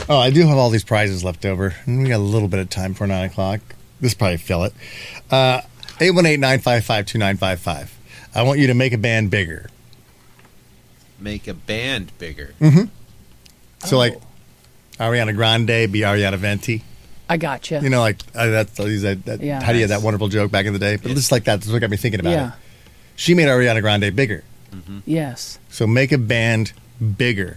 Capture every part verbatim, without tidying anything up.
Oh, I do have all these prizes left over. And we got a little bit of time for nine o'clock. This probably fill it. Uh, eight one eight, nine five five, two nine five five. I want you to make a band bigger. Make a band bigger. Mm-hmm. So, Oh. like, Ariana Grande be Ariana Venti. I gotcha. You know, like, uh, that's, that, that, Yeah. how do you have that wonderful joke back in the day? But just like that, that's what got me thinking about Yeah. it. She made Ariana Grande bigger. Mm-hmm. Yes. So make a band bigger.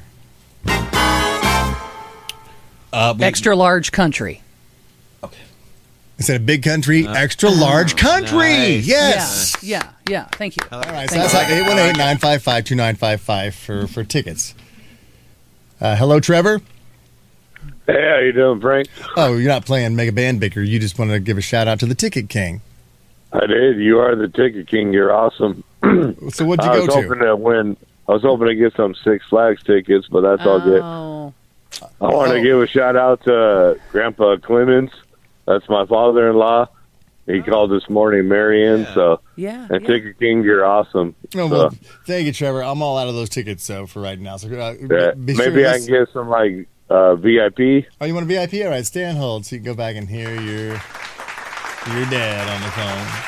Uh, we, Extra large country. Instead of big country, extra large country. nice. Yes. Yeah. Yeah. Yeah. Thank you. All right, so Thank that's you. eight one eight, nine five five, two nine five five for, for tickets. Uh, hello, Trevor. Hey, how you doing, Frank? Oh, you're not playing Make a Band Bigger. You just wanted to give a shout out to the Ticket King. I did. You are the Ticket King. You're awesome. So what'd you I go was to? hoping to win. I was hoping to get some Six Flags tickets, but that's all good. Oh. I want to Oh. give a shout out to Grandpa Clemens. That's my father-in-law. He called this morning, Marion. Yeah. So, Yeah. and yeah. Ticket King, you're awesome. Oh, So, well, thank you, Trevor. I'm all out of those tickets so for right now. So uh, yeah, be sure maybe to I listen- can get some like uh, V I P. Oh, you want a V I P? All right, stay on hold so you can go back and hear your your dad on the phone.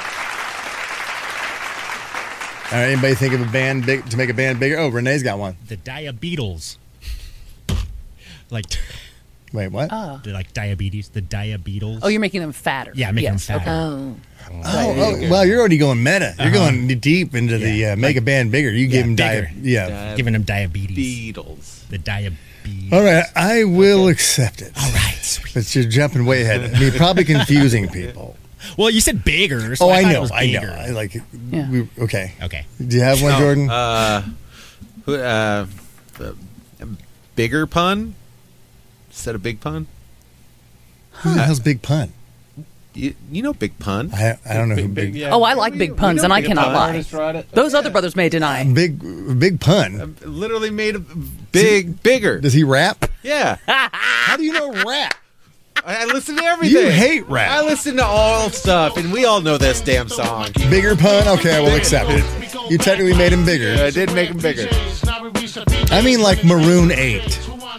All right, anybody think of a band big to make a band bigger? Oh, Renee's got one. The Diabeatles. Like, Wait, what? Oh. the, like diabetes. The Diabeatles. Oh, you're making them fatter. Yeah, making yes. them fatter. Okay. Oh, oh, well, you're already going meta. You're going deep into the uh, make a band bigger. You give him bigger. di- yeah. Giving them diabetes. Beatles. The diabetes. All right, I will accept it. All right, sweet. But you're jumping way ahead. I mean, probably confusing people. Well, you said bigger. So Oh, I, I thought it know, was I know. bigger. I like it. Yeah. We, okay. Okay. Do you have one, Oh, Jordan? Uh, who, uh, the bigger pun instead of big pun. Who the hell's Big Pun? You, you know Big Pun. I I don't know who Big yeah. Oh, I like big puns, and I cannot lie. Those other brothers may deny. Big Big Pun. Literally made a big bigger. Does he rap? Yeah, How do you know rap? I, I listen to everything. You hate rap. I listen to all stuff, and we all know this damn song. Bigger Pun? Okay, I will accept it. You technically made him bigger. I did make him bigger. I mean, like Maroon eight.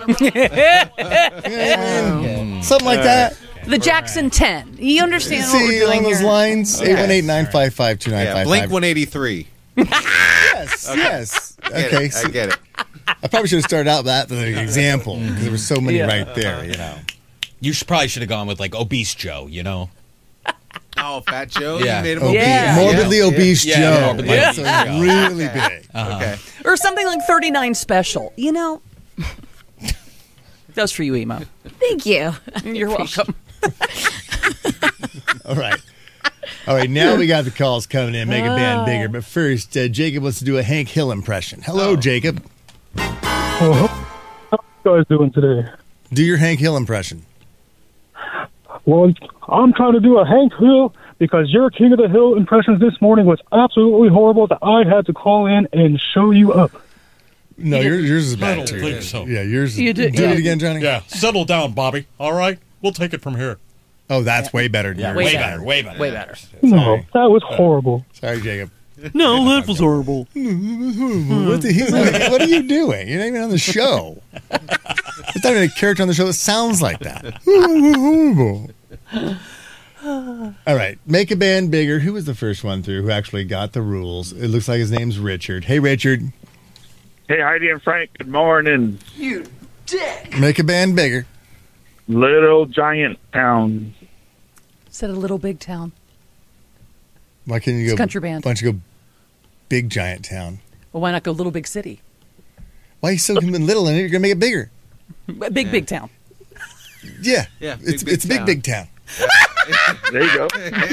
Yeah, something like that. The Jackson ten. You understand what we're See, doing along those here? lines? eight one eight, nine five five, two nine Yeah, five five. Blink one eighty-three. Yes, yes. I get Okay, it. so I get it. I probably should have started out that with an example because there were so many Yeah. right there, you know. You should, probably should have gone with like Obese Joe, you know? Oh, Fat Joe. Yeah. You made him Obe- obese. Yeah. Morbidly Yeah. obese Yeah, Joe. morbidly That's obese a Joe. really big. Okay. Or something like thirty-nine special. You know? That was for you, Emo. Thank you. You're welcome. All right. All right, now we got the calls coming in, make a band bigger. But first, uh, Jacob wants to do a Hank Hill impression. Hello, Jacob. Oh, how are you guys doing today? Do your Hank Hill impression. Well, I'm trying to do a Hank Hill because your King of the Hill impressions this morning was absolutely horrible that I had to call in and show you up. No, You yours, yours is I bad, don't too. think so. Yeah, yours You did- Do you it did. again, Johnny? Yeah, settle down, Bobby. All right, we'll take it from here. Oh, that's way better than Yeah, yours. way, Way better, better. way better. Way better. No, that was horrible. Sorry, Jacob. No, that was horrible. What, the, he's not- what are you doing? You're not even on the show. There's not even a character on the show that sounds like that. All right. Make a band bigger. Who was the first one through who actually got the rules? It looks like his name's Richard. Hey, Richard. Hey, Heidi and Frank. Good morning. Make a band bigger. Little Giant Town. Said a little big town. Why can't you It's go? a country band. Why don't you go big giant town? Well, why not go little big city? Why are you so little in it? You're going to make it bigger. Big, big town. Yeah. Yeah, big, It's, big it's big, town. big town. There you go.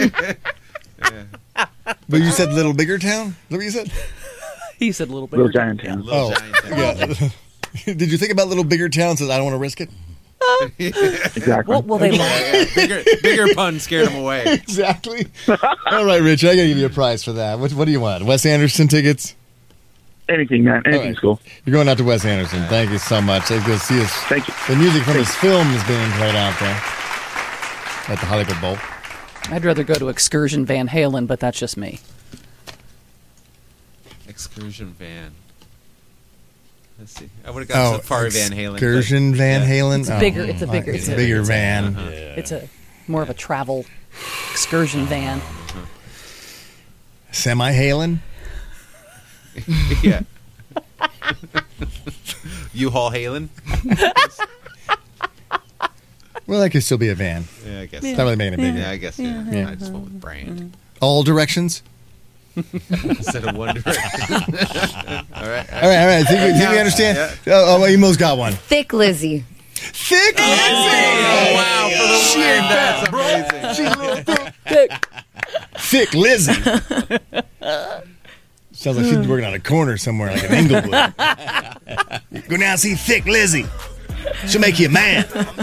But you said little bigger town? Is that what you said? He said little big. Little Giant Town. Little Oh, Giant Town. yeah. Did you think about little bigger town? Says I don't want to risk it. Exactly. Well, well, they lie. Yeah, yeah, bigger, bigger pun scared him away. Exactly. All right, Rich, I got to give you a prize for that. What, what do you want? Wes Anderson tickets? Anything, man. Anything's right. cool. You're going out to Wes Anderson. Thank you so much. Let's go see his. Thank you. The music from his film is being played out there at the Hollywood Bowl. I'd rather go to Excursion Van Halen, but that's just me. Excursion van. Let's see. I would have gone Oh, Safari Van Halen. Excursion but- Van yeah. Halen. It's Oh, bigger. It's a bigger. It's It's a a bigger it's a- van. It's a more of a travel excursion van. Semi Halen. Yeah. U-Haul Halen. Well, that could still be a van. Yeah, I guess. It's not really making it bigger. Yeah, I guess. Yeah. Yeah. I just went with brand All directions. instead of One Direction. all right. All right, all right. Think, we- think we understand? Oh, oh, Emo's got one. Thick Lizzie. Thick. Oh, wow. For the win. That's amazing. She's a little thick. Thick Lizzie. Sounds like she's working on a corner somewhere, like an Inglewood. Go down and see Thick Lizzie. She'll make you a man.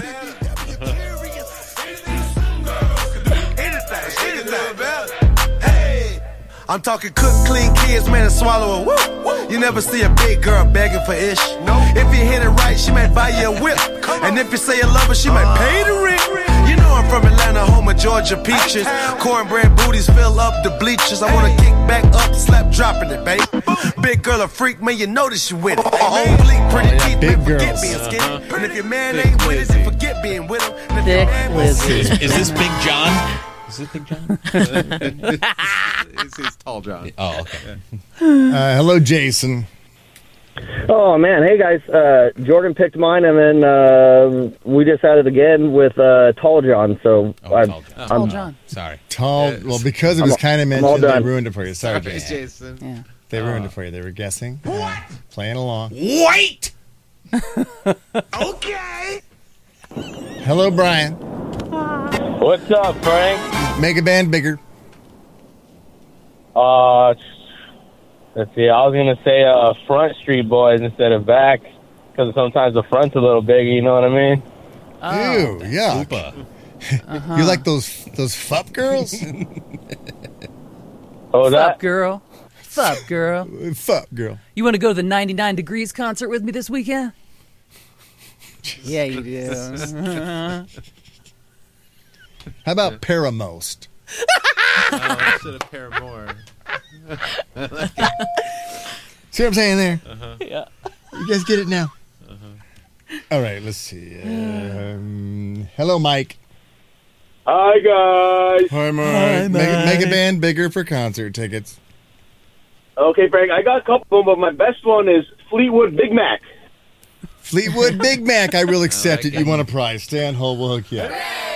I'm talking cook, clean kids, man, and swallow a whoop. You never see a big girl begging for ish. If you hit it right, she might buy you a whip. And if you say you love her, she might pay the rent. You know I'm from Atlanta, home of Georgia peaches. Cornbread booties fill up the bleachers. I wanna kick back up, slap dropping it, babe. Big girl a freak, man, you know that she with it. Whole bleak, pretty teeth, big man, forget girls. being skinny. And if your man ain't with it, then forget being with him. And if your Thick man Lizzie. Is, is this Big John? Is this Big John? It's, it's Tall John. Oh, okay. Uh, hello, Jason. Oh man, hey guys, uh, Jordan picked mine, and then uh, we just had it again with uh, Tall John. So Oh, I'm, Tall John. Tall I'm, John. Sorry. Tall. Yes. Well, because it was I'm- kind of I'm all mentioned, they done. ruined it for you. Sorry, Sorry, Jason. Jason. Yeah. They ruined it for you. They were guessing, uh, playing along. Wait! okay. Hello, Brian. What's up, Frank? Make a band bigger. Uh, let's see. I was gonna say uh, Front Street Boys instead of back, because sometimes the front's a little bigger. You know what I mean? Oh. Ew, yeah. Uh-huh. You like those those fup girls? Oh, Fup, that girl. Fup, girl. Fup girl. You want to go to the ninety-nine Degrees concert with me this weekend? Yeah, you do. How about Paramost? Oh, instead of Paramore. See what I'm saying there? Uh-huh. Yeah. You guys get it now? Uh-huh. All right, let's see. Um, hello, Mike. Hi guys. Hi, Mike. Hi, Make, it- make a Mike. band bigger for concert tickets. Okay, Frank. I got a couple of them, but my best one is Fleetwood Big Mac. Fleetwood Big Mac, I will accept like it. You it. want a prize. Stay on hold, we'll hook you up.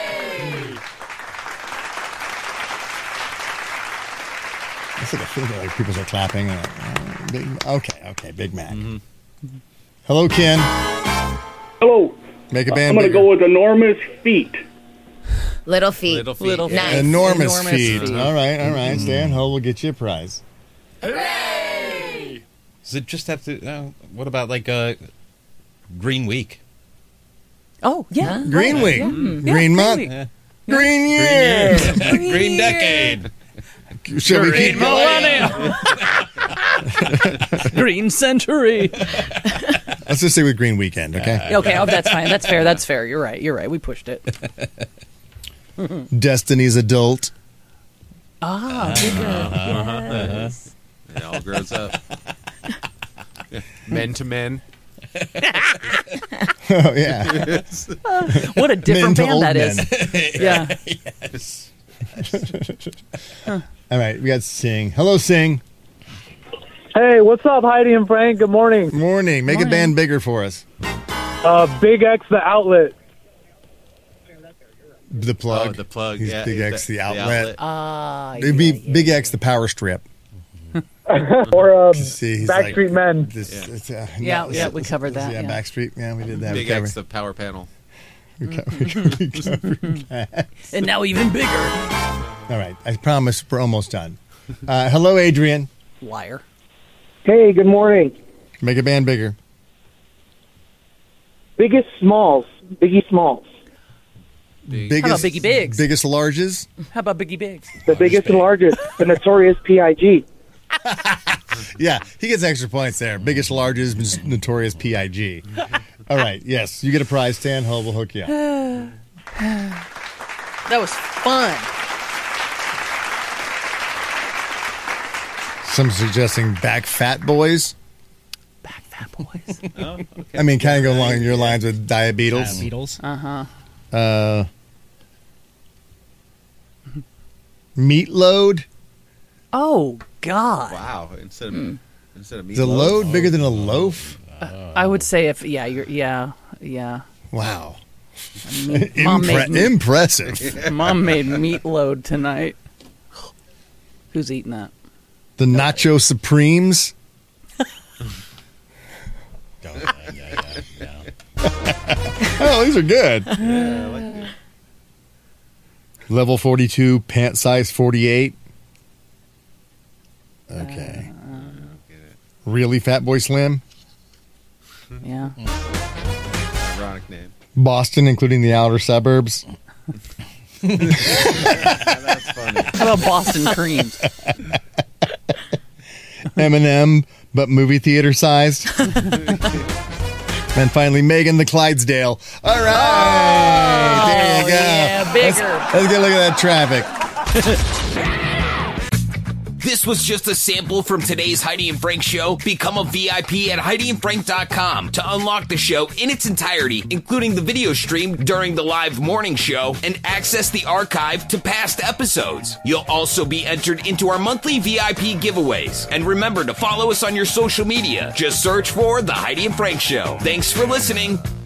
It's like a feeling like people are clapping. Uh, uh, big, okay, okay, Big Mac. Hello, Ken. Hello. Make a band I'm going to bigger. go with enormous feet. Little feet. Little feet. Little yeah. Nice. Enormous, Enormous feet. feet. All right, all right. Stay on hold. We'll get you a prize. Does it just have to? Uh, what about like uh, Green Week? Oh, yeah. Green right. Week. Yeah. Green Yeah, Green Month. Week. Yeah. Green Year. Green, Green Decade. Shall we Green keep going? Millennium. Green Century. Let's just stay with Green Weekend, okay? Okay, oh, that's fine. That's fair. That's fair. You're right. You're right. We pushed it. Destiny's Adult. Ah, bigger. Yes. It all grows up. Yeah. Men to men. Oh, yeah. What a different Men to band old that is. men. Yeah. Yes. All right, we got Sing. Hello, Sing. Hey, what's up, Heidi and Frank? Good morning. Morning. Make a Morning. band bigger for us. Uh, Big X, the outlet. The plug. Oh, the plug. He's Yeah, Big the- X, the the outlet. outlet. Ah, It'd be yeah, yeah. Big X, the power strip. or um, See, he's Backstreet like, Men. This, Yeah. it's, uh, Yeah, no, yeah, it's- we covered that, Yeah, yeah. Backstreet. Yeah, we did that. Big we covered, X, the power panel. we covered, we covered that. And now even bigger. All right, I promise we're almost done. Uh, hello, Adrian. Liar. Hey, good morning. Make a band bigger. Biggest Smalls. Biggie Smalls. Big. Biggest, How about Biggie Biggs? Biggest larges. How about Biggie Biggs? The biggest and largest. The notorious P I G. Yeah, he gets extra points there. Biggest larges, notorious P I G. All right, yes, you get a prize. Stay on hold. We'll hook you up. That was fun. Some suggesting back fat boys. Back fat Fat Boys. Oh, okay. I mean, kind of go along your lines with Diabeatles. Beatles. Uh huh. Uh, Meatload. Oh God. Wow. Instead of Mm. instead of Is a meatloaf. load bigger than a loaf? Uh, I would say if yeah, you're yeah, yeah. Wow. Me- Mom Impre- made- impressive. Mom made meatload tonight. Who's eating that? The Nacho Supremes. Oh, these are good. Yeah, I like it. Level forty-two, pant size forty-eight. Okay. Really, Fat Boy Slim? Yeah. Ironic name. Boston, including the outer suburbs. That's funny. How about Boston creams? Eminem, but movie theater sized. And finally, Megan the Clydesdale. All right. Oh, there you go. yeah, bigger. Let's, let's get a look at that traffic. This was just a sample from today's Heidi and Frank show. Become a V I P at Heidi and Frank dot com to unlock the show in its entirety, including the video stream during the live morning show, and access the archive to past episodes. You'll also be entered into our monthly V I P giveaways. And remember to follow us on your social media. Just search for The Heidi and Frank Show. Thanks for listening.